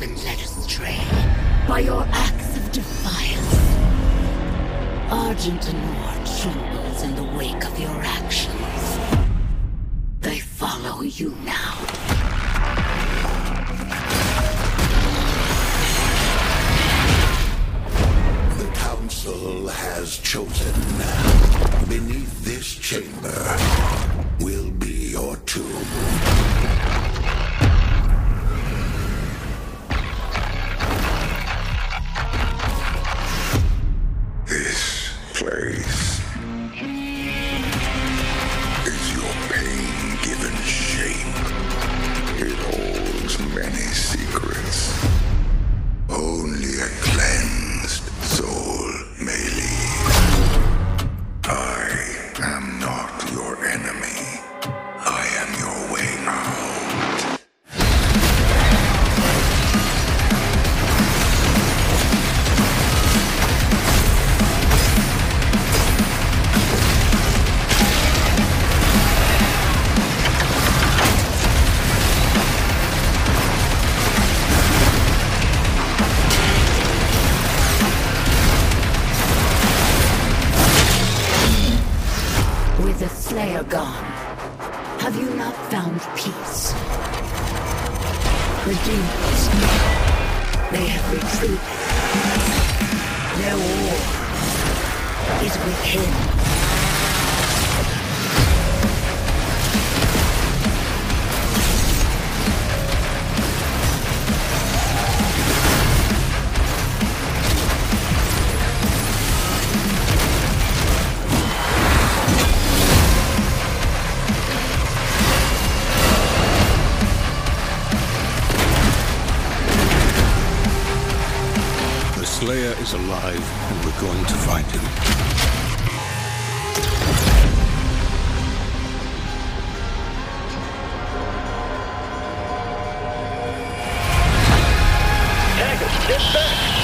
been led astray by your acts of defiance. Argent Anor trembles in the wake of your actions. They follow you now. The Council has chosen. Beneath this chamber will be your tomb. This place is your pain-given shape. It holds many secrets. Only a cleansed soul may leave. I am not your enemy. I am your way out. With the Slayer gone, have you not found peace? The demons, they have retreated. Their war is with him. The Slayer is alive, and we're going to find him. Taggart, get back!